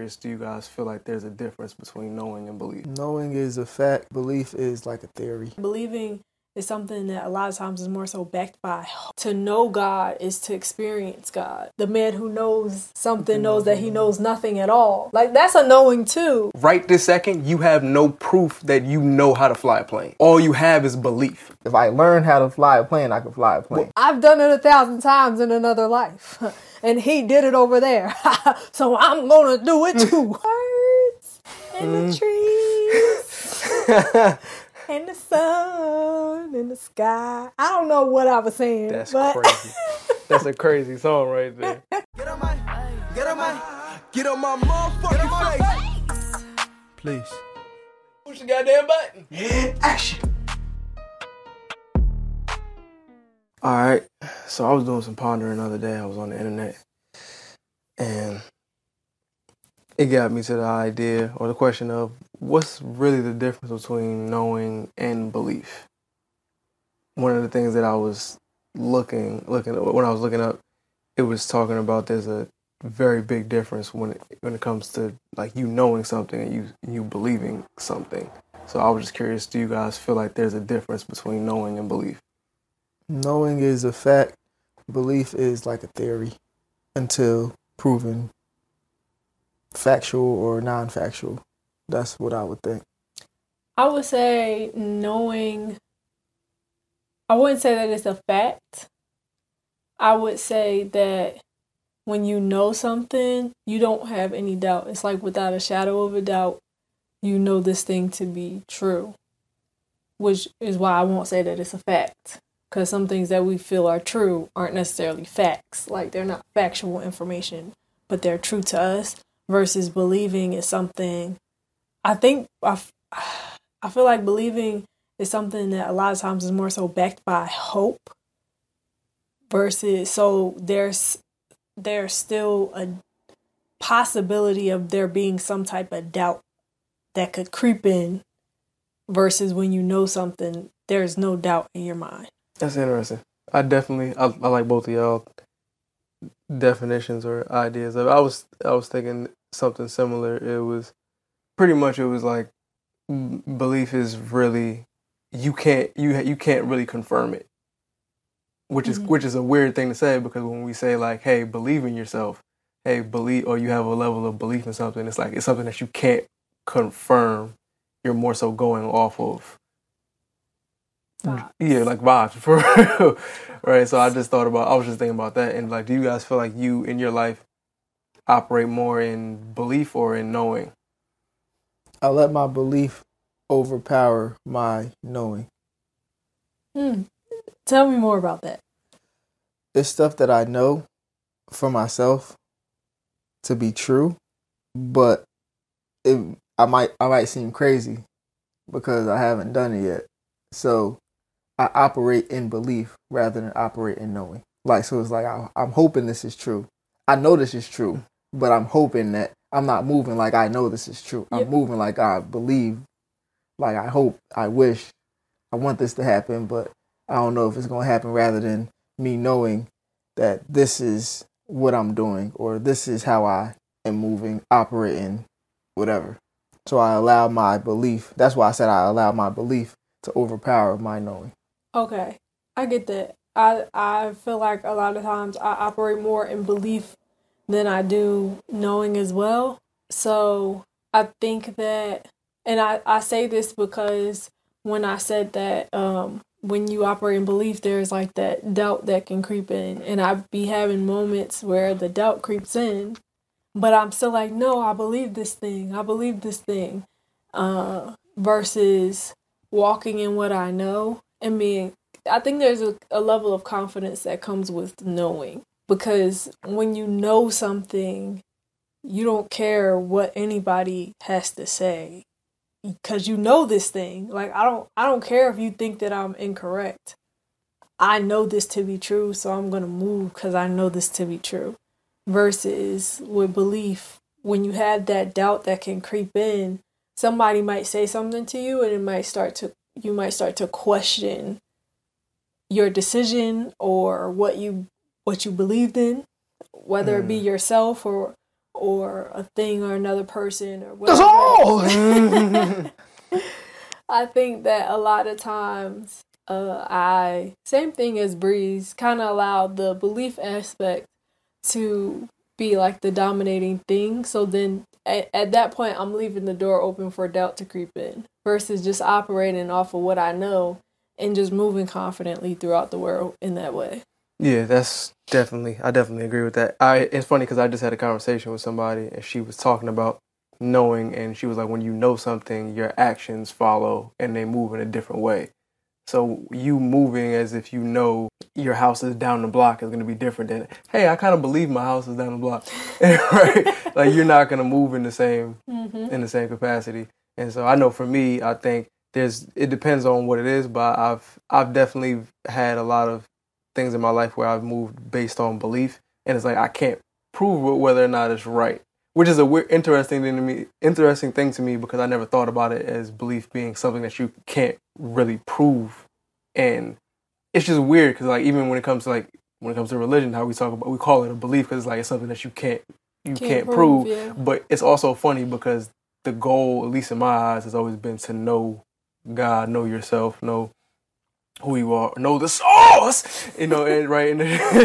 curious, do you guys feel like there's a difference between knowing and belief? Knowing is a fact. Belief is like a theory. Believing is something that a lot of times is more so backed by hope. To know God is to experience God. The man who knows something knows that he knows nothing at all. Like, that's a knowing too. Right this second, you have no proof that you know how to fly a plane. All you have is belief. If I learn how to fly a plane, I can fly a plane. I've done it 1,000 times in another life. And he did it over there. So I'm gonna do it too. Birds in the trees. And the sun in the sky. I don't know what I was saying. That's crazy. That's a crazy song right there. Get on my motherfucking face. Please. Push the goddamn button. Action. Alright, so I was doing some pondering the other day. I was on the internet. And it got me to the idea or the question of what's really the difference between knowing and belief. One of the things that I was looking when I was looking up, it was talking about there's a very big difference when it comes to like you knowing something and you believing something. So I was just curious, do you guys feel like there's a difference between knowing and belief? Knowing is a fact. Belief is like a theory until proven factual or non-factual. That's what I would think. I would say knowing, I wouldn't say that it's a fact. I would say that when you know something, you don't have any doubt. It's like without a shadow of a doubt, you know this thing to be true, which is why I won't say that it's a fact. Because some things that we feel are true aren't necessarily facts. Like, they're not factual information, but they're true to us. Versus believing is something, I feel like believing is something that a lot of times is more so backed by hope. Versus, so there's still a possibility of there being some type of doubt that could creep in. Versus when you know something, there's no doubt in your mind. That's interesting. I like both of y'all definitions or ideas of it. I was thinking something similar. It was like belief is really you can't really confirm it, which is a weird thing to say, because when we say like, hey, believe in yourself, hey, believe, or you have a level of belief in something, it's like it's something that you can't confirm. You're more so going off of vibes. Yeah, like vibes for real. Right. So I was just thinking about that. And like, do you guys feel like you in your life operate more in belief or in knowing? I let my belief overpower my knowing. Tell me more about that. It's stuff that I know for myself to be true, but I might seem crazy because I haven't done it yet. So I operate in belief rather than operate in knowing. Like, so it's like I'm hoping this is true. I know this is true, but I'm hoping that I'm not moving like I know this is true. I'm moving like I believe, like I hope, I wish, I want this to happen, but I don't know if it's going to happen, rather than me knowing that this is what I'm doing or this is how I am moving, operating, whatever. So I allow my belief. That's why I said I allow my belief to overpower my knowing. Okay, I get that. I feel like a lot of times I operate more in belief than I do knowing as well. So I think that, and I say this because when I said that when you operate in belief, there's like that doubt that can creep in. And I be having moments where the doubt creeps in, but I'm still like, no, I believe this thing. I believe this thing. Versus walking in what I know and being, I think there's a level of confidence that comes with knowing, because when you know something, you don't care what anybody has to say, because you know this thing. Like, I don't care if you think that I'm incorrect. I know this to be true, so I'm going to move because I know this to be true. Versus with belief, when you have that doubt that can creep in, somebody might say something to you and you might start to question your decision or what you believed in, whether it be yourself or or a thing or another person or That's whatever. all. I think that a lot of times, I same thing as Breeze, kind of allow the belief aspect to be like the dominating thing. So then at that point, I'm leaving the door open for doubt to creep in versus just operating off of what I know and just moving confidently throughout the world in that way. Yeah, I definitely agree with that. It's funny because I just had a conversation with somebody and she was talking about knowing, and she was like, when you know something, your actions follow and they move in a different way. So you moving as if you know your house is down the block is going to be different than, hey, I kind of believe my house is down the block, right? Like you're not going to move in the same capacity. And so I know for me, I think it depends on what it is, but I've definitely had a lot of things in my life where I've moved based on belief, and it's like I can't prove whether or not it's right, which is a weird, interesting thing to me because I never thought about it as belief being something that you can't really prove, and it's just weird because like even when it comes to religion, how we call it a belief because it's like it's something that you can't prove, yeah. But it's also funny because the goal, at least in my eyes, has always been to know God, know yourself, know who you are, know the source, and right,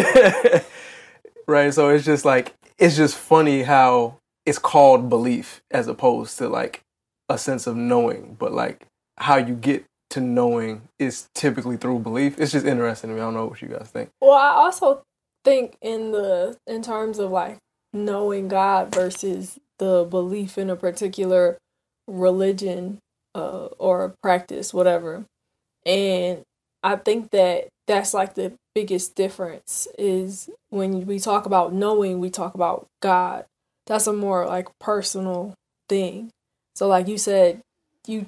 right. So it's just funny how it's called belief as opposed to like a sense of knowing, but like how you get to knowing is typically through belief. It's just interesting to me. I don't know what you guys think. Well, I also think in terms of like knowing God versus the belief in a particular religion or practice, whatever. And I think that that's like the biggest difference is when we talk about knowing, we talk about God. That's a more like personal thing. So like you said, when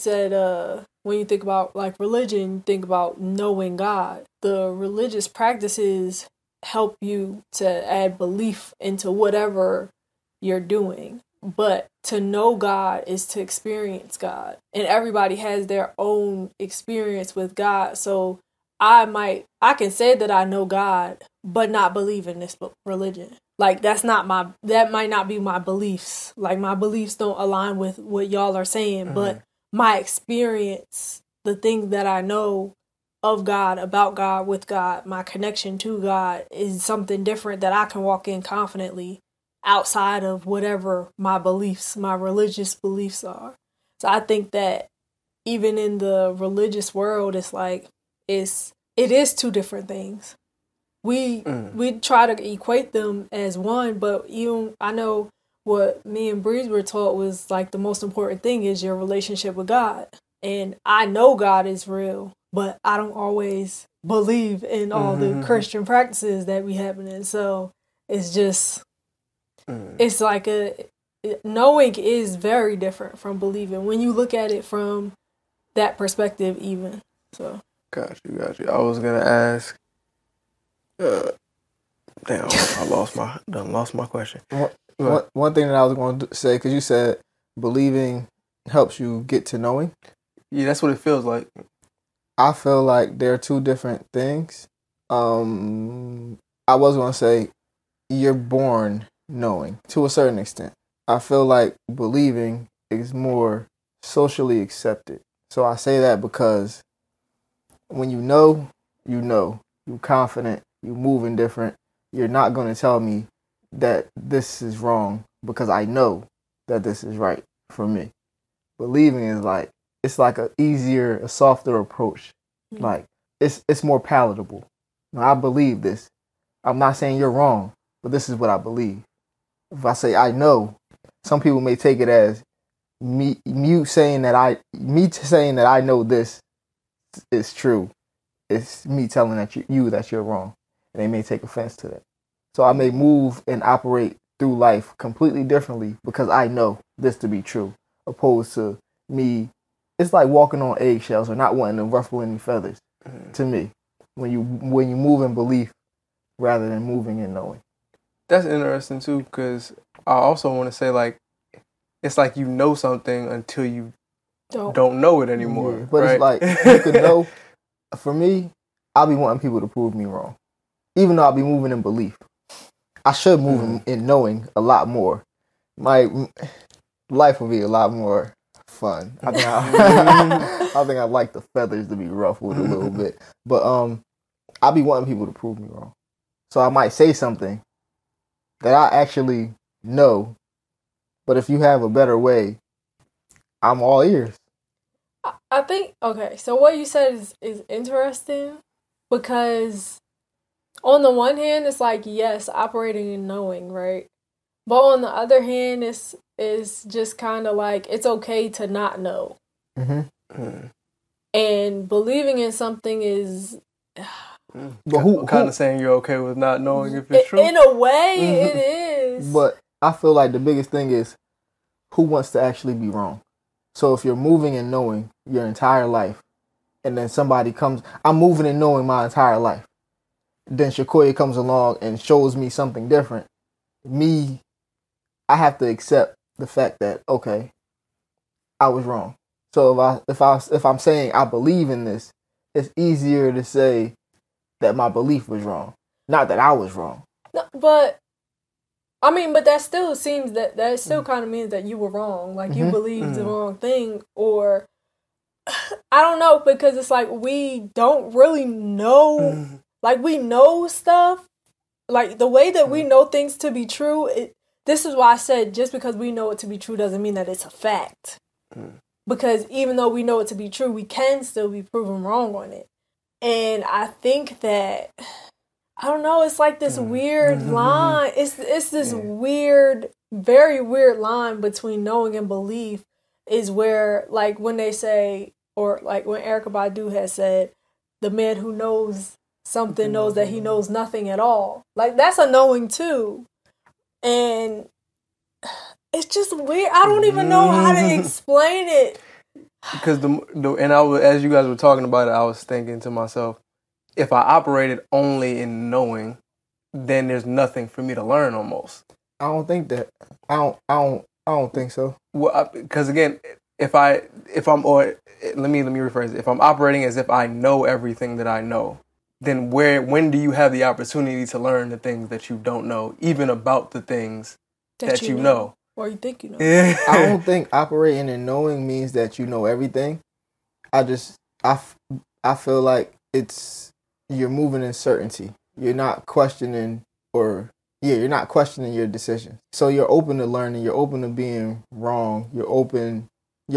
you think about like religion, you think about knowing God. The religious practices help you to add belief into whatever you're doing. But to know God is to experience God. And everybody has their own experience with God. So I can say that I know God, but not believe in this religion. Like that might not be my beliefs. Like my beliefs don't align with what y'all are saying, but my experience, the thing that I know of God, about God, with God, my connection to God is something different that I can walk in confidently outside of whatever my beliefs, my religious beliefs are. So I think that even in the religious world, it's like it is two different things. We try to equate them as one, but even I know what me and Breeze were taught was like the most important thing is your relationship with God. And I know God is real, but I don't always believe in all the Christian practices that we have in. So it's just it's like knowing is very different from believing when you look at it from that perspective even. So Got you. I was gonna ask. Damn, I lost my question. One thing that I was going to say, because you said believing helps you get to knowing. Yeah, that's what it feels like. I feel like they're two different things. I was going to say you're born knowing to a certain extent. I feel like believing is more socially accepted. So I say that because when you know, you're confident, you're moving different. You're not going to tell me that this is wrong because I know that this is right for me. Believing is like, it's like a softer approach. Like it's more palatable. Now, I believe this. I'm not saying you're wrong, but this is what I believe. If I say I know, some people may take it as me saying that I know this is true. It's me telling that that you're wrong, and they may take offense to that. So I may move and operate through life completely differently because I know this to be true, opposed to me. It's like walking on eggshells or not wanting to ruffle any feathers. To me, when you move in belief rather than moving in knowing. That's interesting too, because I also want to say like, it's like you know something until you don't know it anymore. Yeah, but right? It's like you could know. For me, I'll be wanting people to prove me wrong, even though I'll be moving in belief. I should move in knowing a lot more. My life would be a lot more fun. I think I think I'd like the feathers to be ruffled a little bit. But I be wanting people to prove me wrong. So I might say something that I actually know, but if you have a better way, I'm all ears. I think, okay, so what you said is interesting because on the one hand, it's like, yes, operating and knowing, right? But on the other hand, it's just kind of like, it's okay to not know. Mm-hmm. And believing in something is... But who kind of saying you're okay with not knowing if it's true? In a way, it is. But I feel like the biggest thing is who wants to actually be wrong. So if you're moving and knowing your entire life, and then somebody comes, I'm moving and knowing my entire life. Then Shakoya comes along and shows me something different. I have to accept the fact that, okay, I was wrong. So if I'm saying I believe in this, it's easier to say that my belief was wrong, not that I was wrong. No, but I mean, but that still seems that still kind of means that you were wrong. Like you believed the wrong thing, or I don't know, because it's like we don't really know. Like we know stuff, like the way that we know things to be true. This is why I said just because we know it to be true doesn't mean that it's a fact. Because even though we know it to be true, we can still be proven wrong on it. And I think that, I don't know, it's like this weird line. It's this weird, very weird line between knowing and belief is where, like, when they say, or like when Erykah Badu has said, the man who knows something knows that he knows nothing at all. Like, that's a knowing too. And it's just weird. I don't even know how to explain it. Because as you guys were talking about it, I was thinking to myself, if I operated only in knowing, then there's nothing for me to learn almost. I don't think that. I don't think so. Well, because again, let me rephrase it. If I'm operating as if I know everything that I know, then when do you have the opportunity to learn the things that you don't know, even about the things that you know? Or you think you know. I don't think operating and knowing means that you know everything. I feel like you're moving in certainty. You're not questioning you're not questioning your decision. So you're open to learning, you're open to being wrong, you're open,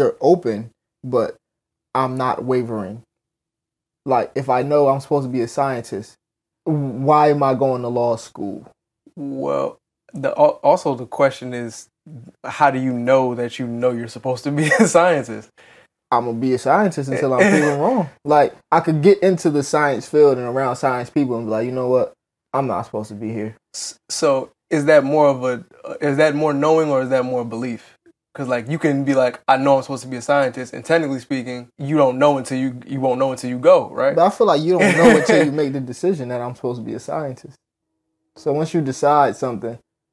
but I'm not wavering. Like if I know I'm supposed to be a scientist, why am I going to law school? Well, also the question is, how do you know that you know you're supposed to be a scientist? I'm going to be a scientist until I'm proven wrong. Like, I could get into the science field and around science people and be like, you know what? I'm not supposed to be here. So is that more knowing or is that more belief? Because, like, you can be like, I know I'm supposed to be a scientist, and technically speaking, you don't know until you won't know until you go, right? But I feel like you don't know until you make the decision that I'm supposed to be a scientist. So once you decide something,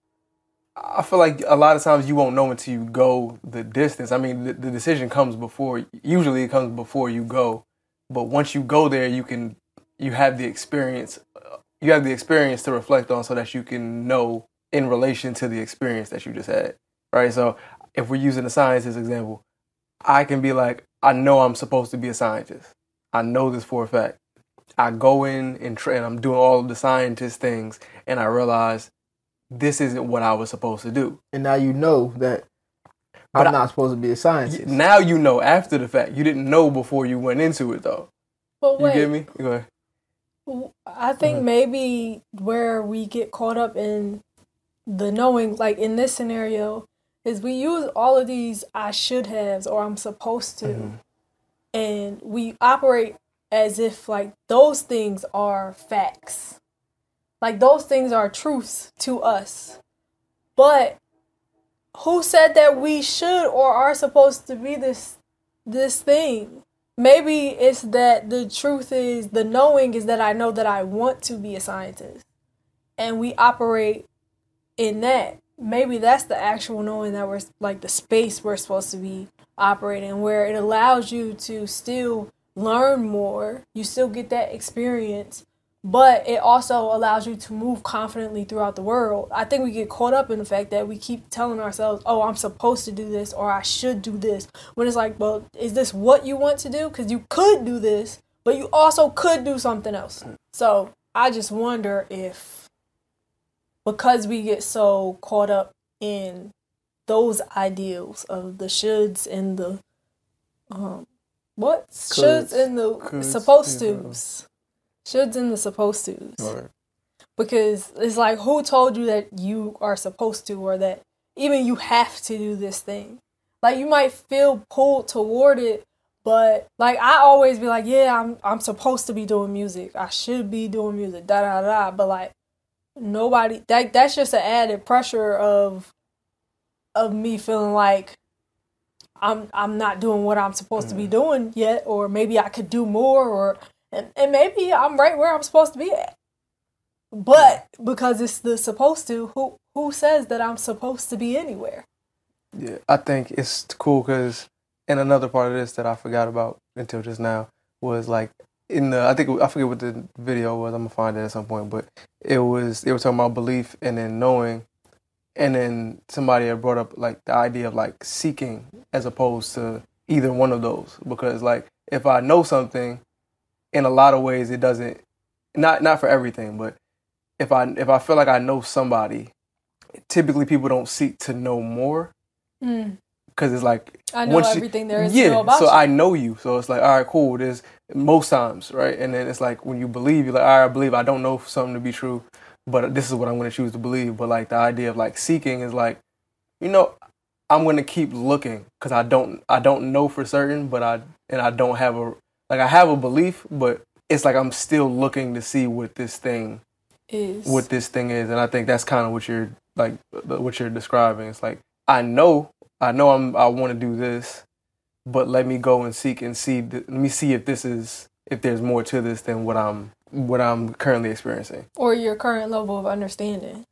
I feel like a lot of times you won't know until you go the distance. I mean, the decision comes usually it comes before you go. But once you go there, you have the experience. You have the experience to reflect on so that you can know in relation to the experience that you just had, right? So if we're using the scientist example, I can be like, I know I'm supposed to be a scientist. I know this for a fact. I go in and I'm doing all of the scientist things, and I realize this isn't what I was supposed to do. And now you know that I'm not supposed to be a scientist. Now you know after the fact. You didn't know before you went into it, though. But wait, you get me? Go ahead. I think maybe where we get caught up in the knowing, like in this scenario, is we use all of these I should haves or I'm supposed to, and we operate as if like those things are facts. Like those things are truths to us. But who said that we should or are supposed to be this thing? Maybe it's that the truth is, the knowing is that I know that I want to be a scientist. And we operate in that. Maybe that's the actual knowing that we're like the space we're supposed to be operating, where it allows you to still learn more. You still get that experience, but it also allows you to move confidently throughout the world. I think we get caught up in the fact that we keep telling ourselves, oh, I'm supposed to do this or I should do this. When it's like, well, is this what you want to do? Because you could do this, but you also could do something else. So I just wonder if, because we get so caught up in those ideals of the shoulds and the, shoulds and the supposed to's. Shoulds and the supposed to's. Right. Because it's like, who told you that you are supposed to, or that even you have to do this thing? Like, you might feel pulled toward it, but like, I always be like, yeah, I'm supposed to be doing music. I should be doing music, da da da. But like, nobody, that's just an added pressure of me feeling like I'm not doing what I'm supposed to be doing yet, or maybe I could do more, or and maybe I'm right where I'm supposed to be at. But because it's the supposed to, who says that I'm supposed to be anywhere? Yeah, I think it's cool because, and another part of this that I forgot about until just now was like I forget what the video was. I'm gonna find it at some point, but they were talking about belief and then knowing, and then somebody had brought up like the idea of like seeking as opposed to either one of those, because like if I know something, in a lot of ways it doesn't, not for everything, but if I feel like I know somebody, typically people don't seek to know more. Because it's like, I know everything there is to know about so you. I know you. So it's like, all right, cool. There's most times, right? And then it's like when you believe, you're like, all right, I believe. I don't know something to be true, but this is what I'm going to choose to believe. But like the idea of like seeking is like, I'm going to keep looking because I don't know for certain, but I don't have I have a belief, but it's like I'm still looking to see what this thing is. And I think that's kind of what you're describing. It's like, I know I want to do this, but let me go and seek and see. Let me see if there's more to this than what I'm currently experiencing, or your current level of understanding.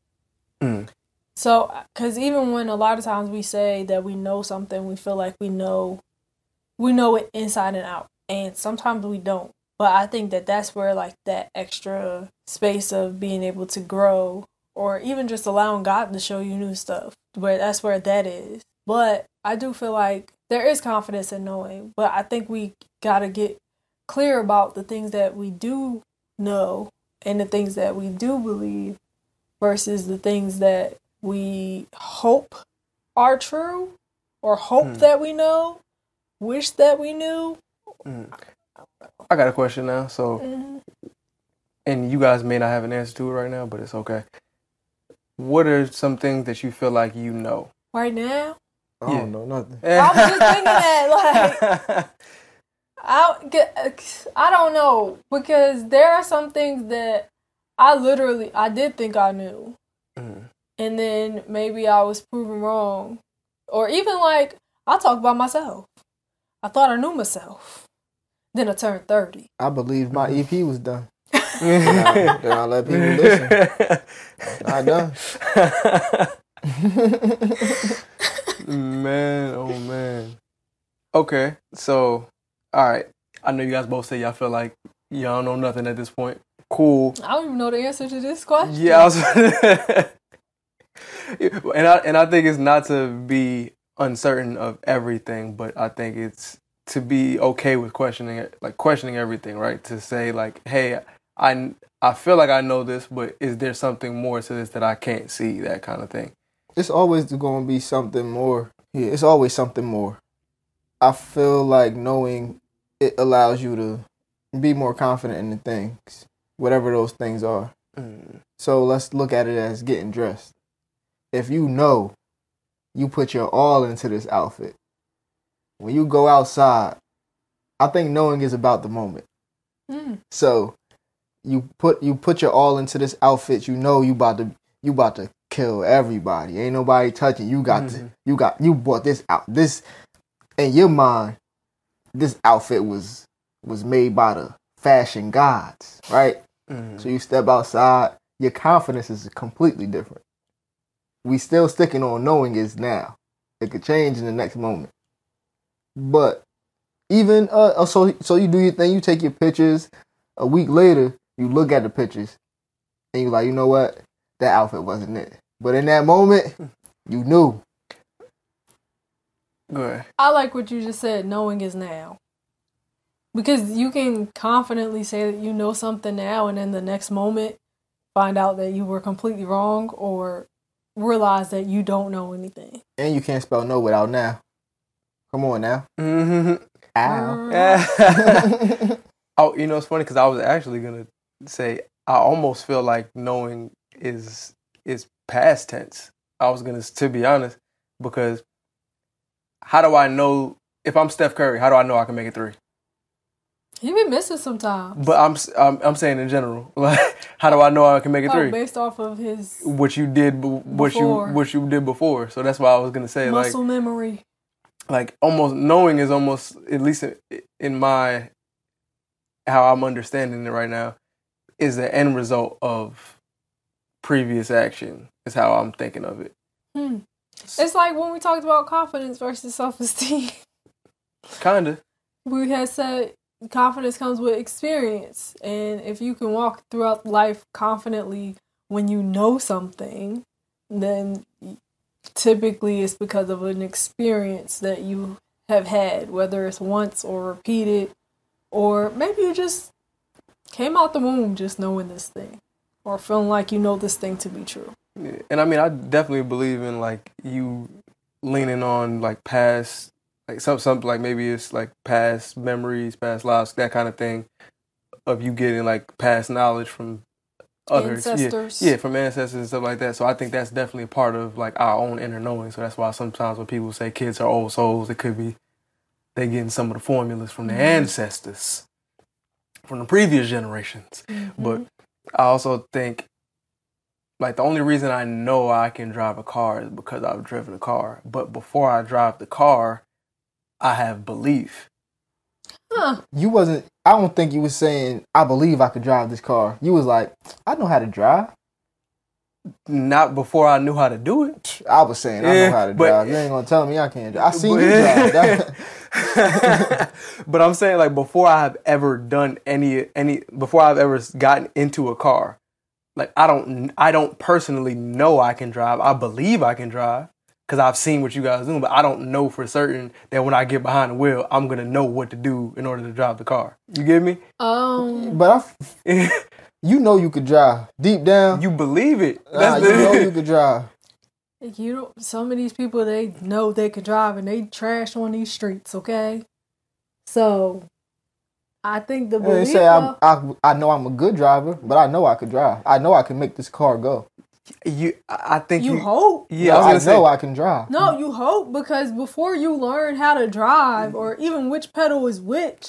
So, because even when a lot of times we say that we know something, we feel like we know it inside and out, and sometimes we don't. But I think that's where like that extra space of being able to grow, or even just allowing God to show you new stuff, that's where that is. But I do feel like there is confidence in knowing, but I think we gotta get clear about the things that we do know and the things that we do believe versus the things that we hope are true, or hope that we know, wish that we knew. I got a question now, so and you guys may not have an answer to it right now, but it's okay. What are some things that you feel like you know right now? I don't know nothing. I was just thinking that, like, I don't know, because there are some things that I did think I knew, and then maybe I was proven wrong, or even like I'll talk about myself. I thought I knew myself, then I turned 30. I believe my EP was done. Then I let people listen. Not done. Man, oh man. Okay, so, all right. I know you guys both say y'all feel like y'all don't know nothing at this point. Cool. I don't even know the answer to this question. Yeah, and I think it's not to be uncertain of everything, but I think it's to be okay with questioning everything, right? To say like, hey, I feel like I know this, but is there something more to this that I can't see? That kind of thing. It's always going to be something more. Yeah, it's always something more. I feel like knowing it allows you to be more confident in the things, whatever those things are. So let's look at it as getting dressed. If you know you put your all into this outfit, when you go outside, I think knowing is about the moment. So you put your all into this outfit. You know you about to kill everybody. Ain't nobody touching. You bought this out. This in your mind, this outfit was made by the fashion gods, right? So you step outside, your confidence is completely different. We still sticking on knowing is now. It could change in the next moment. But even so you do your thing, you take your pictures. A week later, You look at the pictures, and you're like, you know what? That outfit wasn't it. But in that moment, you knew. Go ahead. I like what you just said, knowing is now. Because you can confidently say that you know something now and then the next moment find out that you were completely wrong or realize that you don't know anything. And you can't spell no without now. Come on now. Mm-hmm. Ow. Oh, you know, it's funny because I was actually gonna say I almost feel like knowing is past tense. I was gonna, to be honest, because how do I know if I'm Steph Curry? How do I know I can make a three? He be missing sometimes. But I'm saying in general, like, how do I know I can make a three? Based off of his What you did, what you did before. So that's why I was gonna say muscle memory. Like almost knowing is almost, at least in my how I'm understanding it right now, is the end result of previous action. Is how I'm thinking of it. It's like when we talked about confidence versus self-esteem. Kinda. We had said confidence comes with experience, and if you can walk throughout life confidently when you know something, then typically it's because of an experience that you have had, whether it's once or repeated, or maybe you just came out the womb just knowing this thing or feeling like you know this thing to be true. Yeah. And I mean, I definitely believe in like you leaning on like past, like something like maybe it's like past memories, past lives, that kind of thing, of you getting like past knowledge from others, ancestors. Yeah, from ancestors and stuff like that. So I think that's definitely a part of like our own inner knowing. So that's why sometimes when people say kids are old souls, it could be they getting some of the formulas from their ancestors, from the previous generations. But I also think like the only reason I know I can drive a car is because I've driven a car. But before I drive the car, I have belief. You wasn't, I don't think you was saying, I believe I could drive this car. You was like, I know how to drive. Not before I knew how to do it. I was saying, I know how to drive. You ain't going to tell me I can't drive. I seen you drive. But I'm saying like before I have ever done any, before I've ever gotten into a car, like I don't personally know I can drive. I believe I can drive because I've seen what you guys do, but I don't know for certain that when I get behind the wheel, I'm going to know what to do in order to drive the car. You get me? But you know you could drive. Deep down. You believe it. You know you could drive. Some of these people, they know they could drive and they trash on these streets, okay? So, I think the belief say I know I'm a good driver, but I know I could drive. I know I can make this car go. I think you hope. Yeah, I know I can drive. No, you hope, because before you learn how to drive or even which pedal is which,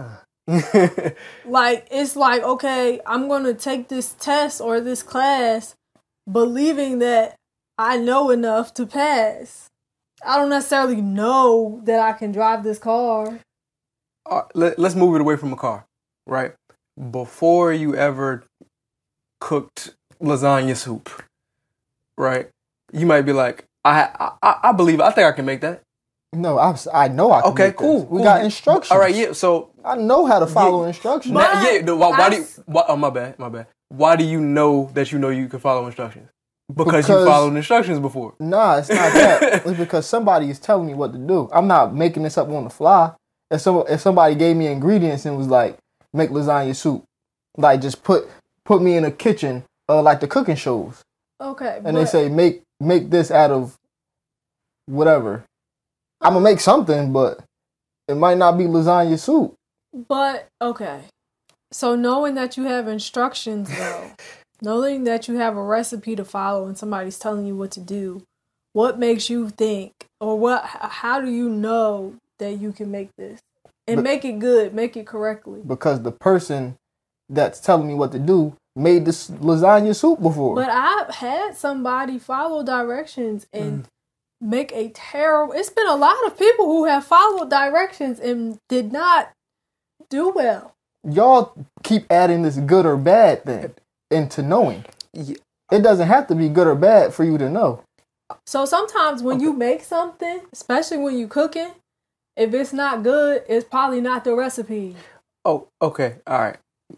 like, it's like, okay, I'm going to take this test or this class believing that I know enough to pass. I don't necessarily know that I can drive this car. Let's move it away from a car, right? Before you ever cooked lasagna soup, right? You might be like, I believe, I think I can make that. No, I know I can okay, make cool. That. We got instructions. All right, yeah, so... I know how to follow instructions. Why do you... oh, my bad. Why do you know that you can follow instructions? Because you followed instructions before. Nah, it's not that. It's because somebody is telling me what to do. I'm not making this up on the fly. If somebody gave me ingredients and was like, make lasagna soup, like just put me in a kitchen, like the cooking shows. Okay. And they say make this out of whatever. I'm gonna make something, but it might not be lasagna soup. But okay. So knowing that you have instructions though, knowing that you have a recipe to follow and somebody's telling you what to do, what makes you think, or how do you know that you can make this and make it good, make it correctly? Because the person that's telling me what to do made this lasagna soup before. But I've had somebody follow directions and make a terrible... It's been a lot of people who have followed directions and did not do well. Y'all keep adding this good or bad thing into knowing. Yeah. It doesn't have to be good or bad for you to know. So sometimes when you make something, especially when you cooking, if it's not good, it's probably not the recipe. Oh, okay. All right.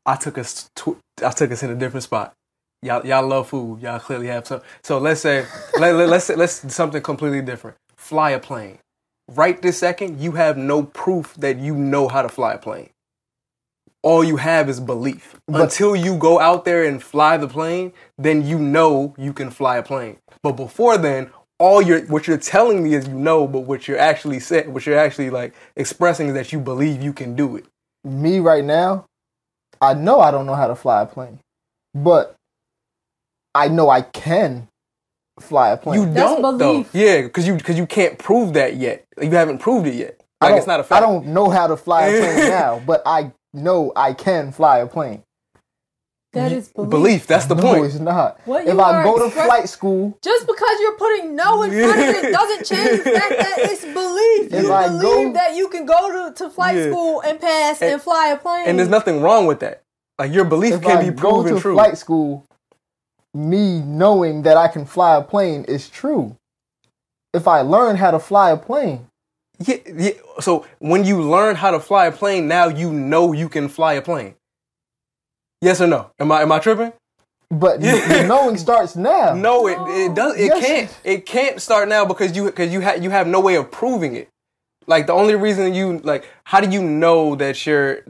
I took us in a different spot. Y'all love food. Y'all clearly have some. So let's say let's something completely different. Fly a plane. Right this second, you have no proof that you know how to fly a plane. All you have is belief. Until you go out there and fly the plane, then you know you can fly a plane. But before then, what you're telling me is you know, but what you're actually like expressing is that you believe you can do it. Me right now, I know I don't know how to fly a plane, but I know I can fly a plane. You That's don't belief. though. Yeah, because you can't prove that yet. You haven't proved it yet. Like it's not a fact. I don't know how to fly a plane now, but I know I can fly a plane. That is belief. Belief. That's the No, point. it's not. What If you I are go to express- flight school, Just because you're putting no in front of it doesn't change the fact that it's belief. If You I believe go- that you can go to flight Yeah. school and pass and fly a plane. And there's nothing wrong with that. Like your belief if can I be go proven to true. flight school, me knowing that I can fly a plane is true. If I learn how to fly a plane, Yeah. So when you learn how to fly a plane, now you know you can fly a plane. Yes or no? Am I tripping? but the knowing starts now. No, it does. It Yes. can't. It can't start now because you have no way of proving it. Like the only reason you like, how do you know that you're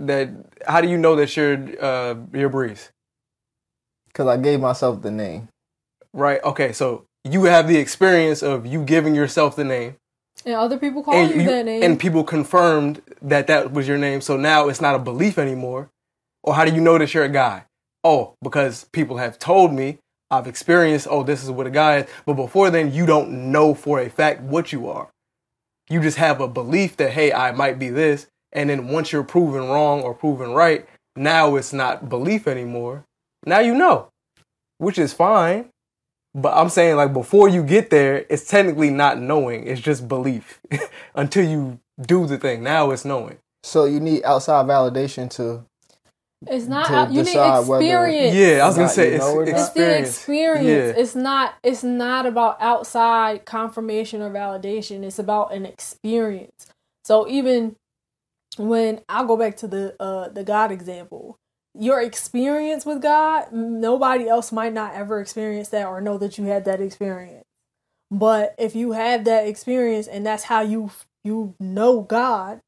Breeze? Because I gave myself the name. Right. Okay. So you have the experience of you giving yourself the name. and other people call And you that name. and people confirmed that was your name. So now it's not a belief anymore. Or how do you know that you're a guy? Oh, because people have told me, I've experienced, oh, this is what a guy is. But before then, you don't know for a fact what you are. You just have a belief that, hey, I might be this. And then once you're proven wrong or proven right, now it's not belief anymore. Now you know, which is fine. But I'm saying, like, before you get there, it's technically not knowing. It's just belief until you do the thing. Now it's knowing. So you need outside validation to it's not to out, you need decide whether- experience. Yeah, I was gonna Not, say you know, or not. It's the experience. experience. Yeah. It's not about outside confirmation or validation. It's about an experience. So even when I'll go back to the God example, your experience with God, nobody else might not ever experience that or know that you had that experience. But if you have that experience and that's how you know God,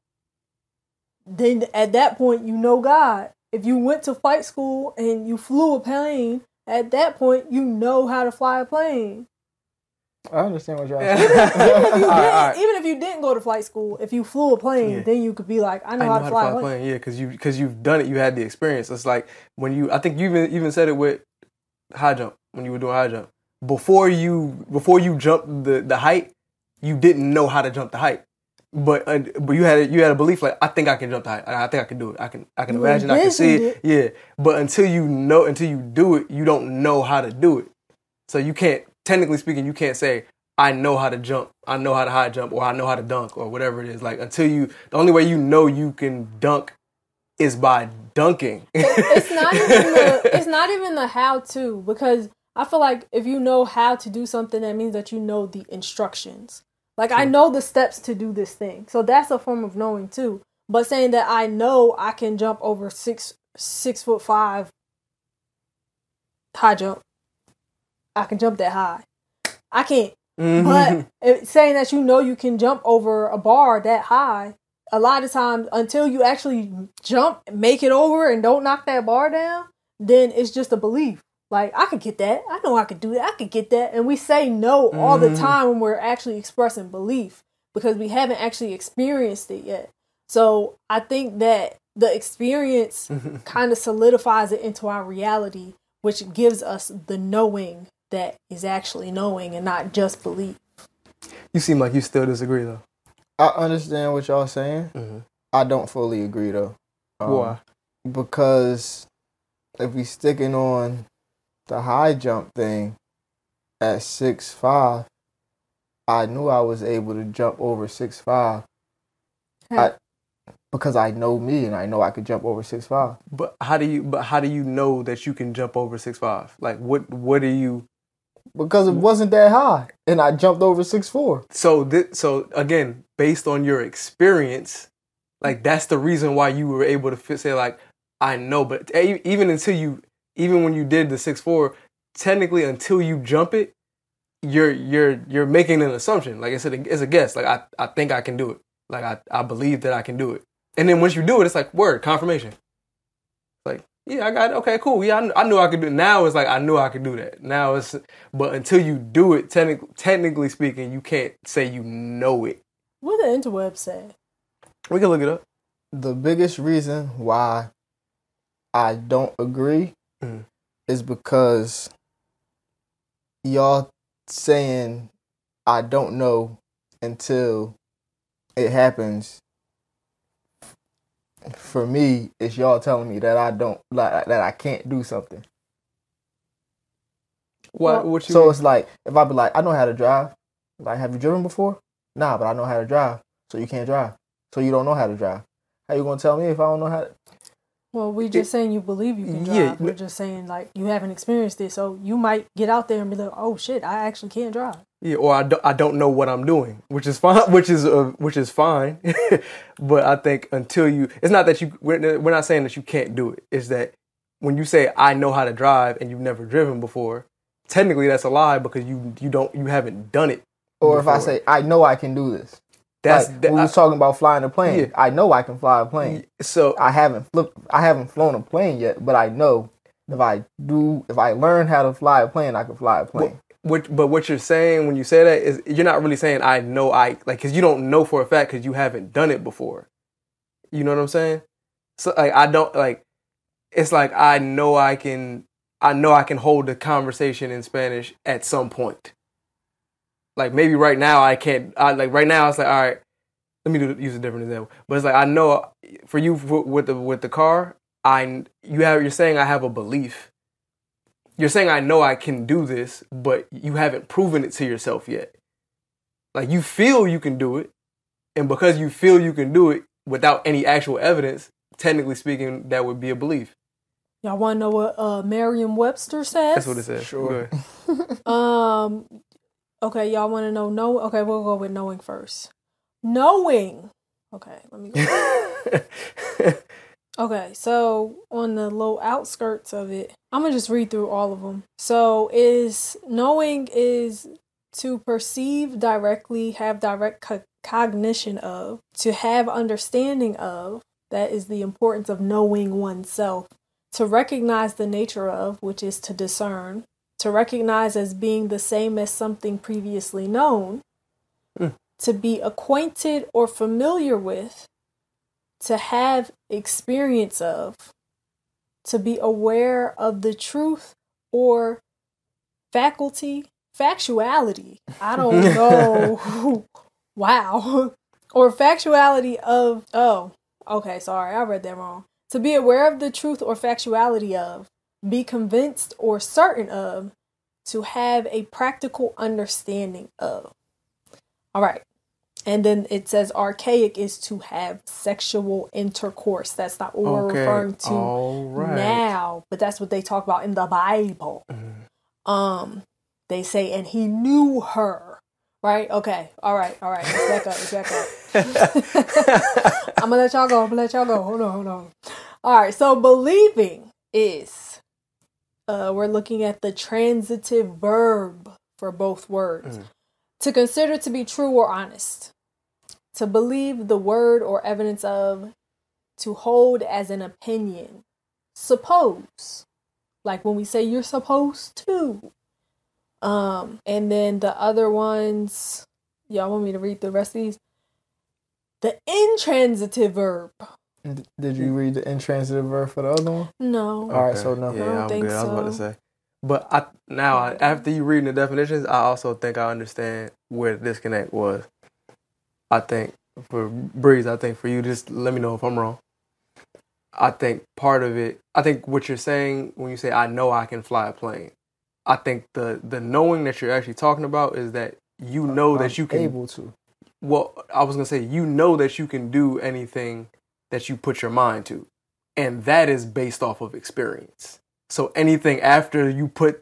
then at that point you know God. If you went to flight school and you flew a plane, at that point you know how to fly a plane. I understand what you're Yeah. saying. Even if you didn't go to flight school, if you flew a plane, Yeah. then you could be like, I know how to fly a plane. Yeah, because you've done it. You had the experience. It's like when I think you even said it with high jump when you were doing high jump. Before you jumped the height, you didn't know how to jump the height. But you had a belief like I think I can jump the height. I think I can do it. I can You imagine. I can see envisioned it. Yeah. But until you do it, you don't know how to do it. So you can't. Technically speaking, you can't say I know how to jump. I know how to high jump, or I know how to dunk, or whatever it is. Like the only way you know you can dunk is by dunking. It's not even the how to, because I feel like if you know how to do something, that means that you know the instructions. Like I know the steps to do this thing. So that's a form of knowing too. But saying that I know I can jump over 6'5" high jump. I can jump that high. I can't. But saying that you know you can jump over a bar that high, a lot of times until you actually jump, make it over and don't knock that bar down, then it's just a belief. Like, I could get that. I know I could do that. I could get that. And we say no all the time when we're actually expressing belief because we haven't actually experienced it yet. So I think that the experience kind of solidifies it into our reality, which gives us the knowing that is actually knowing and not just belief. You seem like you still disagree though. I understand what y'all saying. Mm-hmm. I don't fully agree though. Why? Because if we sticking on the high jump thing at 6'5", I knew I was able to jump over 6'5". Because I know me and I know I could jump over 6'5". But how do you know that you can jump over 6'5"? Like what do you? Because it wasn't that high and I jumped over 6'4". So again, based on your experience, like that's the reason why you were able to say like, I know, but even when you did the 6'4", technically until you jump it, you're making an assumption. Like I said, it's a guess. Like I think I can do it. Like I believe that I can do it. And then once you do it, it's like word confirmation. Like, yeah, I got it. Okay, cool. Yeah, I knew I could do it. Now it's like I knew I could do that. Now it's, but until you do it, technically speaking, you can't say you know it. What the interwebs say? We can look it up. The biggest reason why I don't agree is because y'all saying I don't know until it happens. For me, it's y'all telling me that I don't that I can't do something. What you So mean? it's like if I be like, I know how to drive. Like, have you driven before? Nah, but I know how to drive. So you can't drive. So you don't know how to drive. How you gonna tell me if I don't know how to? Well, we're just saying you believe you can drive. Yeah. We're just saying, like, you haven't experienced it, so you might get out there and be like, oh, shit, I actually can't drive. Yeah, or I don't know what I'm doing, which is fine, which is fine. But I think until it's not that we're not saying that you can't do it. It's that when you say I know how to drive and you've never driven before, technically that's a lie because you haven't done it. Or before. if I say I know I can do this. That's like, we was talking about flying a plane. Yeah. I know I can fly a plane. So I haven't flown a plane yet, but I know if I learn how to fly a plane, I can fly a plane. But what you're saying when you say that is you're not really saying I know because you don't know for a fact because you haven't done it before. You know what I'm saying? So like I don't like. It's like I know I can hold a conversation in Spanish at some point. Like maybe right now I can't. Right now it's like all right. Let me use a different example. But it's like I know for you with the car, you're saying I have a belief. You're saying I know I can do this, but you haven't proven it to yourself yet. Like you feel you can do it, and because you feel you can do it without any actual evidence, technically speaking, that would be a belief. Y'all want to know what Merriam-Webster says? That's what it says. Sure. Okay, y'all want to know no? Okay, we'll go with knowing first. Knowing. Okay, let me go. Okay, so on the low outskirts of it, I'm going to just read through all of them. So knowing is to perceive directly, have direct cognition of, to have understanding of, that is the importance of knowing oneself, to recognize the nature of, which is to discern, to recognize as being the same as something previously known, to be acquainted or familiar with, to have experience of, to be aware of the truth or factuality. I don't know. Wow. Or factuality of, okay, sorry, I read that wrong. To be aware of the truth or factuality of, be convinced or certain of, to have a practical understanding of. All right. And then it says archaic is to have sexual intercourse. That's not what we're referring to now, but that's what they talk about in the Bible. They say, and he knew her, right? Okay, all right. Let's back up. I'm gonna let y'all go. Hold on. All right, so believing is, we're looking at the transitive verb for both words. To consider to be true or honest. To believe the word or evidence of. To hold as an opinion. Suppose. Like when we say you're supposed to. And then the other ones. Y'all want me to read the rest of these? The intransitive verb. Did you read the intransitive verb for the other one? No. All right, so no. Yeah, I'm think good. I was about to so. say. But after you reading the definitions, I also think I understand where the disconnect was. I think for Breeze, for you, just let me know if I'm wrong. I think part of it, I think what you're saying when you say, I know I can fly a plane, I think the knowing that you're actually talking about is that you know that you can. Able to. Well, I was going to say, you know that you can do anything that you put your mind to. And that is based off of experience. So anything after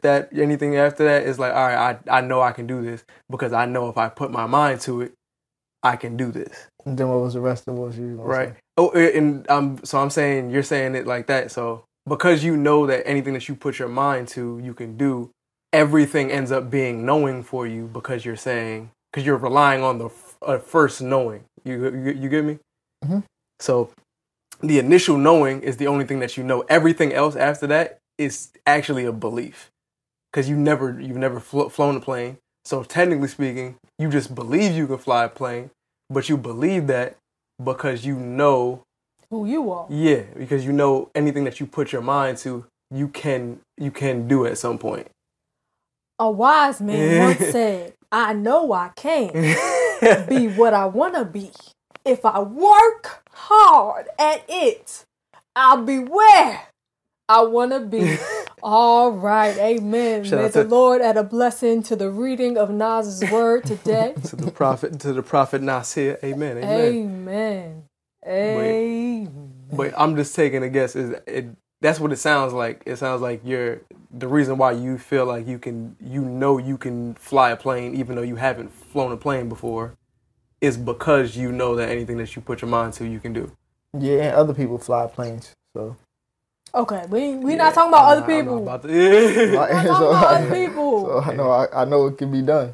that is like, all right, I know I can do this because I know if I put my mind to it, I can do this. And then what was the rest of what you gonna Right. say? Oh, and so I'm saying you're saying it like that. So because you know that anything that you put your mind to, you can do. Everything ends up being knowing for you because you're relying on the first knowing. You get me? Mhm. So the initial knowing is the only thing that you know. Everything else after that is actually a belief because you've never flown a plane. So technically speaking, you just believe you can fly a plane, but you believe that because you know Who you are. Yeah, because you know anything that you put your mind to, you can do at some point. A wise man once said, I know I can be what I want to be. If I work hard at it, I'll be where I want to be. All right, amen. Shout May out the to- Lord add a blessing to the reading of Nas's word today. to the prophet Nasir, amen, amen. Amen. Amen. But I'm just taking a guess. That's what it sounds like. It sounds like the reason why you feel like you can fly a plane even though you haven't flown a plane before is because you know that anything that you put your mind to, you can do. Yeah, and other people fly planes, so. Okay, we not talking about other people. I'm not about to- We're not talking about other people. So I know it can be done.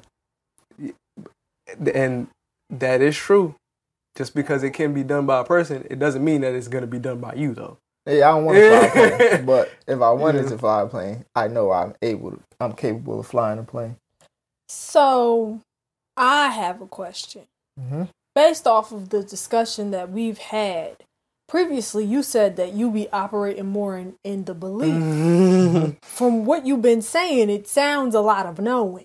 And that is true. Just because it can be done by a person, it doesn't mean that it's going to be done by you, though. Yeah, I don't want to fly a plane, but if I wanted to fly a plane, I know I'm capable of flying a plane. So, I have a question. Mm-hmm. Based off of the discussion that we've had, previously you said that you be operating more in the belief. From what you've been saying, it sounds a lot of knowing.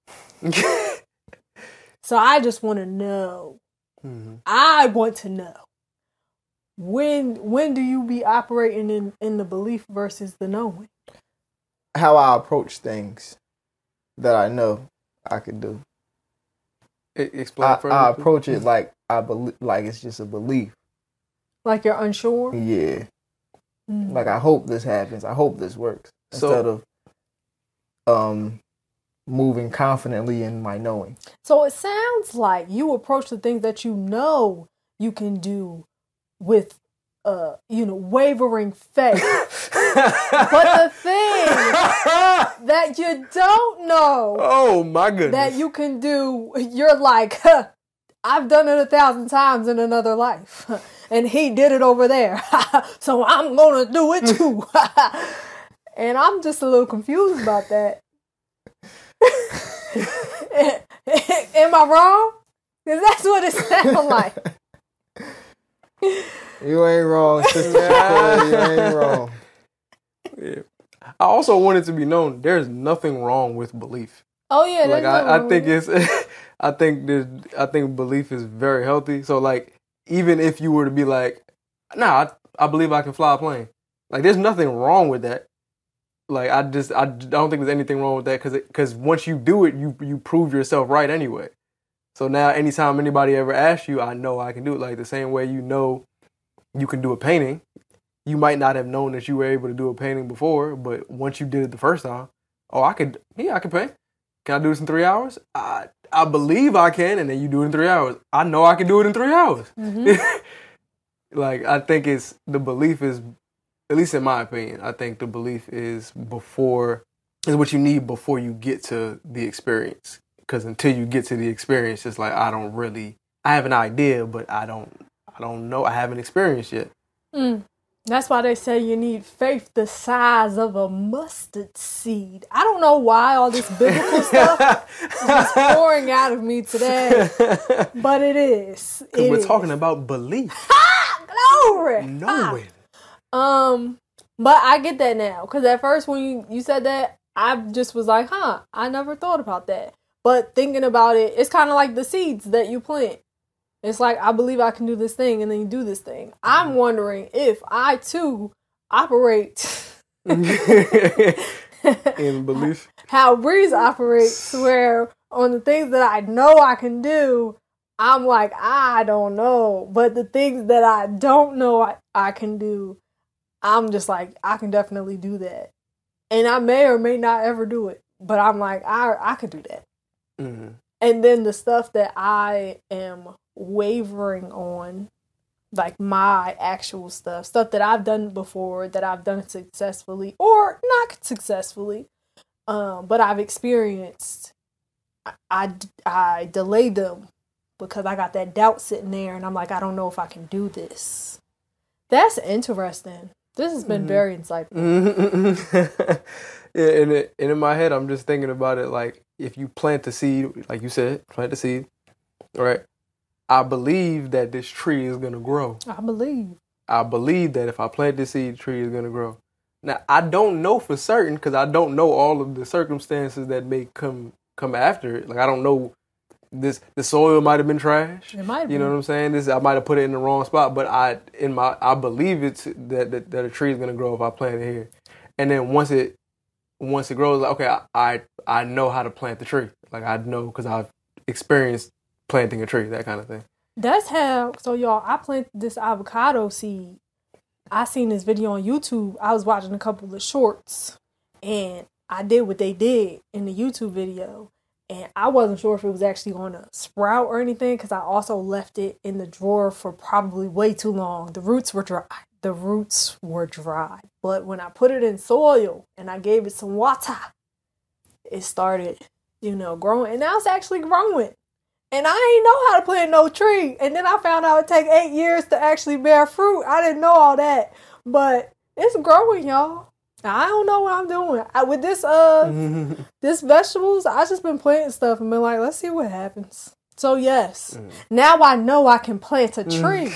So I just want to know. Mm-hmm. I want to know. When do you be operating in the belief versus the knowing? How I approach things that I know I could do. Explain further. I approach it like I believe, like it's just a belief. Like you're unsure? Yeah. Mm. Like I hope this happens. I hope this works. Instead of moving confidently in my knowing. So it sounds like you approach the things that you know you can do with wavering faith. But the thing that you don't know Oh my goodness. that you can do, you're like, huh, I've done it 1,000 times in another life. And he did it over there. So I'm gonna do it too. And I'm just a little confused about that. Am I wrong? Because that's what it sounds like. You ain't wrong, Sister Shaquille. You ain't wrong. Yeah. I also want it to be known there's nothing wrong with belief. Oh yeah, Like there's no I wrong think with it. it's I think belief is very healthy. So like even if you were to be like, nah, I believe I can fly a plane. Like there's nothing wrong with that. Like I don't think there's anything wrong with that because once you do it, you prove yourself right anyway. So now anytime anybody ever asks you, I know I can do it. Like the same way you know you can do a painting, you might not have known that you were able to do a painting before, but once you did it the first time, I can paint. Can I do this in 3 hours? I believe I can, and then you do it in 3 hours. I know I can do it in 3 hours. Mhm. Like I think the belief is, at least in my opinion, I think the belief is what you need before you get to the experience. Because until you get to the experience, it's like I have an idea, but I don't know. I haven't experienced yet. That's why they say you need faith the size of a mustard seed. I don't know why all this biblical stuff is just pouring out of me today, but it is. Because we're talking about belief. Glory. Knowing. But I get that now. Because at first when you said that, I just was like, I never thought about that. But thinking about it, it's kind of like the seeds that you plant. It's like, I believe I can do this thing, and then you do this thing. I'm wondering if I, too, operate In belief. how Breeze operates, where on the things that I know I can do, I'm like, I don't know. But the things that I don't know I can do, I'm just like, I can definitely do that. And I may or may not ever do it, but I'm like, I could do that. Mm-hmm. And then the stuff that I am wavering on like my actual stuff that I've done before, that I've done successfully or not successfully, but I've experienced. I delayed them because I got that doubt sitting there, and I'm like, I don't know if I can do this. That's interesting. This has been very insightful. Yeah, and in my head, I'm just thinking about it like, if you plant the seed, like you said, plant the seed, right? I believe that this tree is going to grow. I believe that if I plant this seed, the tree is going to grow. Now, I don't know for certain because I don't know all of the circumstances that may come after it. Like, I don't know, the soil might have been trash. It might have You know been. what I'm saying? I might have put it in the wrong spot, but I believe it's that a tree is going to grow if I plant it here. And then once it grows, like, okay, I know how to plant the tree. Like, I know because I've experienced planting a tree, that kind of thing. That's how, so y'all, I planted this avocado seed. I seen this video on YouTube. I was watching a couple of shorts, and I did what they did in the YouTube video. And I wasn't sure if it was actually going to sprout or anything, because I also left it in the drawer for probably way too long. The roots were dry. But when I put it in soil and I gave it some water, it started, growing. And now it's actually growing. And I ain't know how to plant no tree. And then I found out it take 8 years to actually bear fruit. I didn't know all that. But it's growing, y'all. I don't know what I'm doing. With this this vegetables, I just been planting stuff and been like, let's see what happens. So yes, now I know I can plant a tree.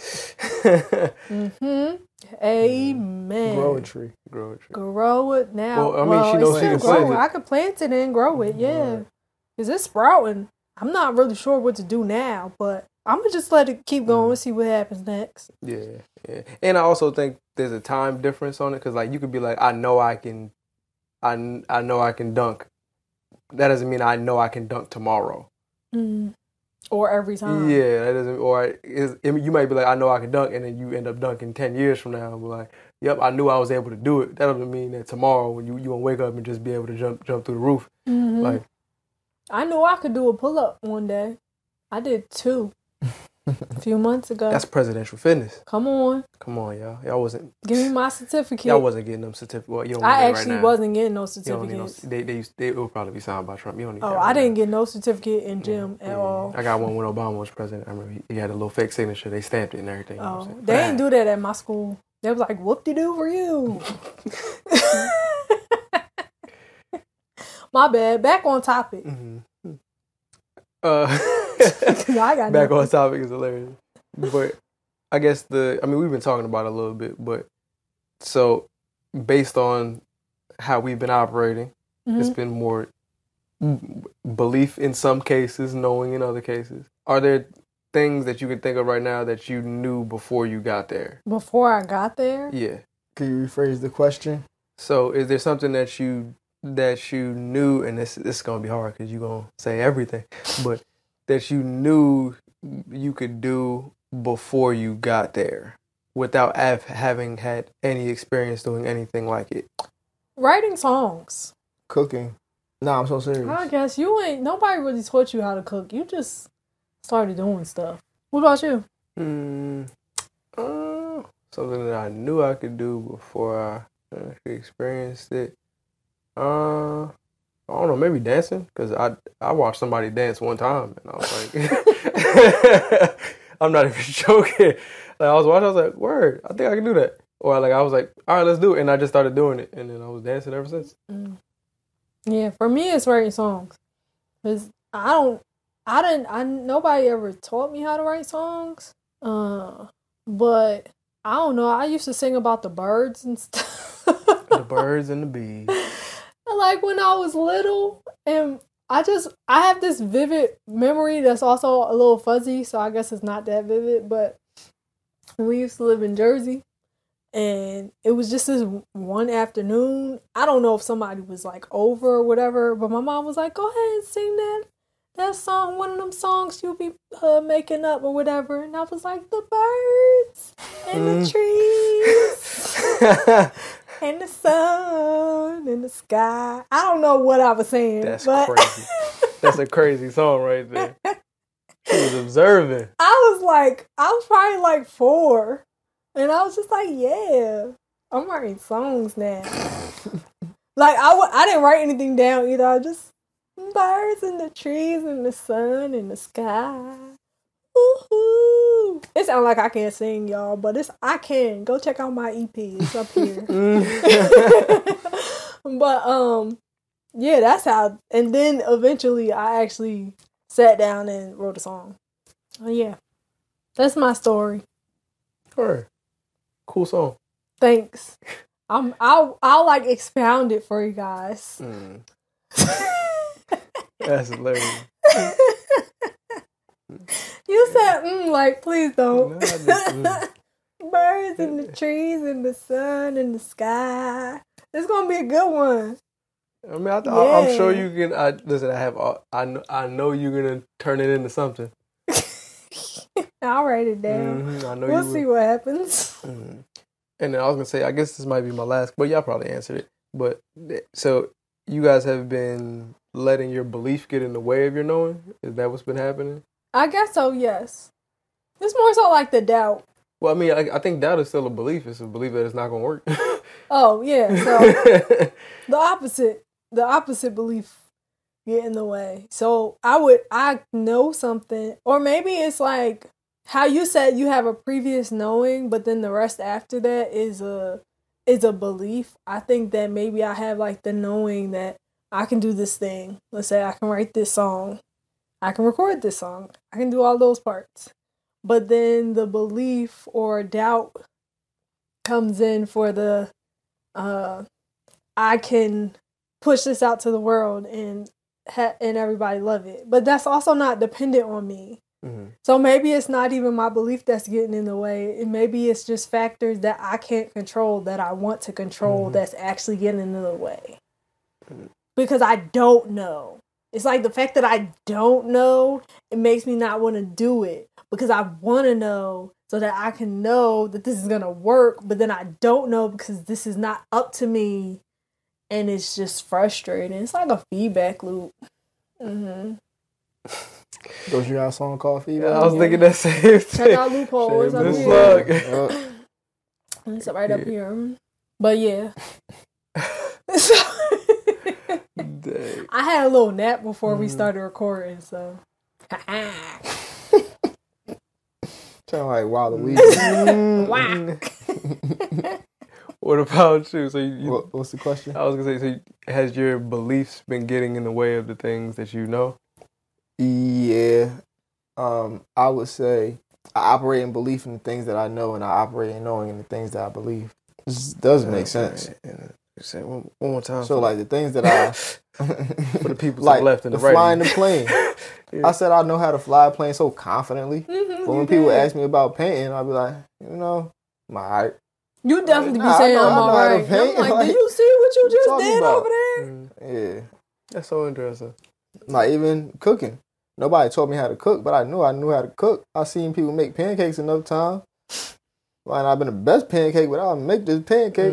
Amen. Grow a tree. Grow it now. Well, I mean, she knows it's she can still growing. plant it. I can plant it and grow it. Yeah, is it sprouting? I'm not really sure what to do now, but I'm gonna just let it keep going and see what happens next. Yeah. And I also think there's a time difference on it, because like you could be like, I know I can dunk. That doesn't mean I know I can dunk tomorrow. Or every time. Yeah, that doesn't. You might be like, I know I can dunk, and then you end up dunking 10 years from now. And be like, yep, I knew I was able to do it. That doesn't mean that tomorrow when you gonna wake up and just be able to jump through the roof. Like, I knew I could do a pull-up one day. I did 2 a few months ago. that's presidential fitness. Come on. Come on, y'all. Y'all wasn't. Give me my certificate. Y'all wasn't getting them certificates. Well, you don't I need it actually right now. wasn't getting no You don't need no, certificates. they will probably be signed by Trump. You don't need that Oh, right I didn't now. get no certificate in gym at all. I got one when Obama was president. I remember he had a little fake signature. They stamped it and everything. You know what I'm Oh, saying? they didn't do that at my school. They was like, whoop-de-doo for you. My bad. Back on topic. I got Back nothing. on topic is hilarious. But I guess we've been talking about it a little bit, but so based on how we've been operating, it's been more belief in some cases, knowing in other cases. Are there things that you can think of right now that you knew before you got there? Before I got there? Yeah. Can you rephrase the question? So is there something that you knew, and this is gonna be hard because you're gonna say everything, but that you knew you could do before you got there without having had any experience doing anything like it? Writing songs. Cooking. Nah, I'm so serious. I guess nobody really taught you how to cook. You just started doing stuff. What about you? Something that I knew I could do before I experienced it. I don't know, maybe dancing, because I watched somebody dance one time and I was like, I'm not even joking. Like, I was watching, I was like, word, I think I can do that. Or like I was like, all right, let's do it, and I just started doing it, and then I was dancing ever since. Yeah, for me it's writing songs. Cause nobody ever taught me how to write songs. But I don't know. I used to sing about the birds and stuff. The birds and the bees. Like when I was little, and I have this vivid memory that's also a little fuzzy, so I guess it's not that vivid, but we used to live in Jersey, and it was just this one afternoon. I don't know if somebody was like over or whatever, but my mom was like, go ahead and sing that song, one of them songs you'll be making up or whatever. And I was like, the birds and the trees and the sun and the sky. I don't know what I was saying. That's but crazy. That's a crazy song right there. She was observing. I was probably like 4. And I was just like, yeah, I'm writing songs now. Like, I didn't write anything down either. I just, birds and the trees and the sun and the sky. Woohoo. It sounds like I can't sing, y'all, but I can. Go check out my EP. It's up here. But, yeah, that's how. And then eventually I actually sat down and wrote a song. Oh, yeah. That's my story. All right. Cool song. Thanks. I'll like expound it for you guys. That's hilarious. You said, like, please don't. No, I just, Birds and the trees and the sun and the sky. It's gonna be a good one. I mean, I'm sure you can. Listen, I know you're gonna turn it into something. I'll write it down. I know We'll you see will. what happens. And then I was gonna say, I guess this might be my last, but y'all probably answered it. But so you guys have been letting your belief get in the way of your knowing? Is that what's been happening? I guess so, yes. It's more so like the doubt. Well, I mean, I think doubt is still a belief. It's a belief that it's not gonna work. Oh, yeah. So the opposite belief get in the way. So I know something, or maybe it's like how you said you have a previous knowing, but then the rest after that is a belief. I think that maybe I have like the knowing that I can do this thing. Let's say I can write this song. I can record this song. I can do all those parts. But then the belief or doubt comes in for the I can push this out to the world and everybody love it. But that's also not dependent on me. Mm-hmm. So maybe it's not even my belief that's getting in the way. Maybe it's just factors that I can't control that I want to control that's actually getting in the way. Because I don't know. It's like the fact that I don't know, it makes me not want to do it. Because I want to know so that I can know that this is going to work. But then I don't know because this is not up to me. And it's just frustrating. It's like a feedback loop. Mm-hmm. Don't you got a song called Feedback? I was thinking that same thing. Check out Loophole. It's up here. It's right up here. But yeah. I had a little nap before we started recording, so. Sound like Wild Weasel. Whack. What about you? So what's the question? I was gonna say, so has your beliefs been getting in the way of the things that you know? Yeah. I would say I operate in belief in the things that I know, and I operate in knowing in the things that I believe. This does make sense. Say one more time. So like the things that I for the people like to the left and the the right. flying the plane. I said I know how to fly a plane so confidently. But when people ask me about painting, I'll be like, I'm alright. You definitely be saying I'm alright. I'm like, do you see what you just did over there? Yeah. That's so interesting. Like even cooking. Nobody taught me how to cook, but I knew how to cook. I seen people make pancakes enough time. Might not have been the best pancake, but I'll make this pancake.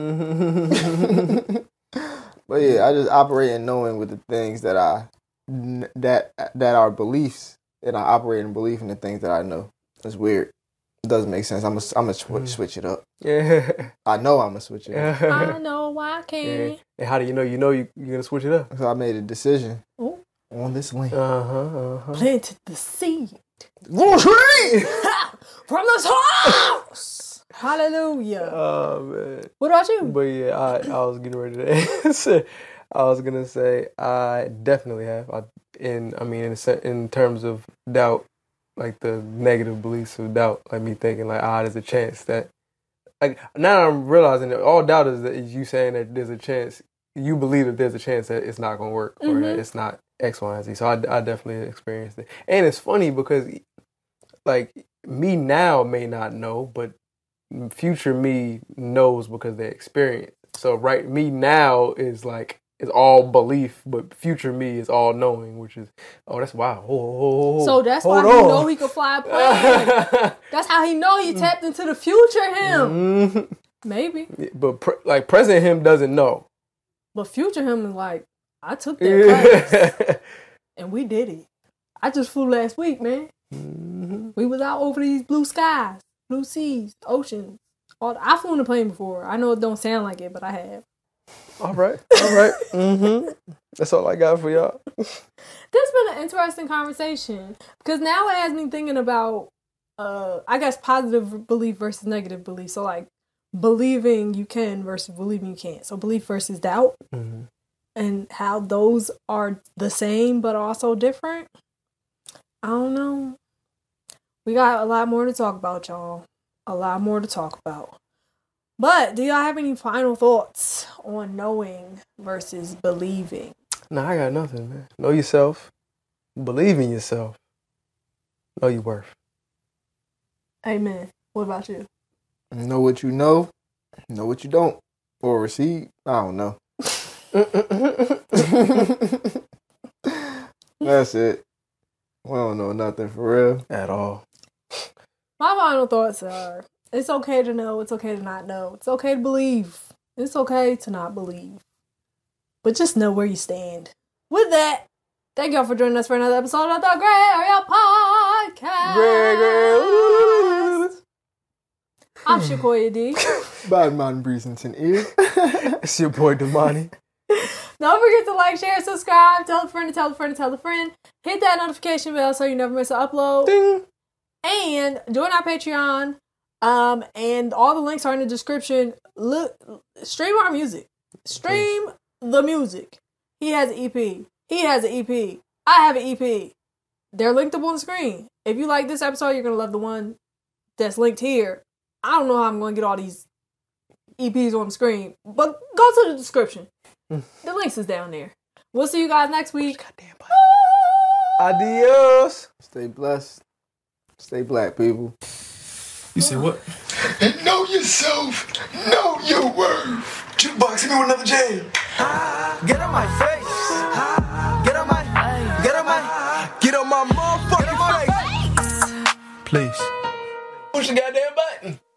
But yeah, I just operate in knowing with the things that that are beliefs, and I operate in belief in the things that I know. It's weird. It doesn't make sense. I'm gonna switch it up. Yeah. I know I'm gonna switch it up. I know I can. Yeah. And how do you know? You're gonna switch it up. So I made a decision on this link. Planted the seed. From this house. Hallelujah. Oh man. What about you? But yeah, I was getting ready to answer. I was gonna say I definitely have. In terms of doubt, like the negative beliefs of doubt, like me thinking like there's a chance that, like now I'm realizing that all doubt is you saying that there's a chance, you believe that there's a chance that it's not gonna work or that it's not X, Y, and Z. So I definitely experienced it, and it's funny because like me now may not know, but future me knows because they experience. So me now is all belief, but future me is all knowing, which is that's wow. So that's why he know he could fly a plane. That's how he know he tapped into the future him. Maybe. But present him doesn't know. But future him is like, I took that class and we did it. I just flew last week, man. Mm-hmm. We was out over these blue skies, blue seas, oceans. I flew in a plane before. I know it don't sound like it, but I have. All right. Mm-hmm. That's all I got for y'all. This has been an interesting conversation because now it has me thinking about, I guess, positive belief versus negative belief. So, like, believing you can versus believing you can't. So, belief versus doubt, Mm-hmm. and how those are the same but also different. I don't know. We got a lot more to talk about, y'all. A lot more to talk about. But do y'all have any final thoughts on knowing versus believing? Nah, I got nothing, man. Know yourself. Believe in yourself. Know your worth. Amen. What about you? Know what you know what you don't. Or receive. I don't know. That's it. We don't know nothing for real. At all. My final thoughts are, it's okay to know, it's okay to not know. It's okay to believe. It's okay to not believe. But just know where you stand. With that, thank y'all for joining us for another episode of the Gray Area Podcast. Gray. I'm Shakoya D. Bad man Breezington ear. It's your boy Damani. Don't forget to like, share, subscribe, tell a friend to tell a friend to tell a friend. Hit that notification bell so you never miss an upload. Ding. And join our Patreon. And all the links are in the description. Look, stream our music. Stream the music. He has an EP. He has an EP. I have an EP. They're linked up on the screen. If you like this episode, you're gonna love the one that's linked here. I don't know how I'm gonna get all these EPs on the screen, but go to the description. The links is down there. We'll see you guys next week. Goddamn bye. Adios. Stay blessed. Stay black, people. You say what? Know yourself. Know your worth. Jukebox, hit me with another jam. Get on my face. Get on my motherfucking face. Please. Push the goddamn button.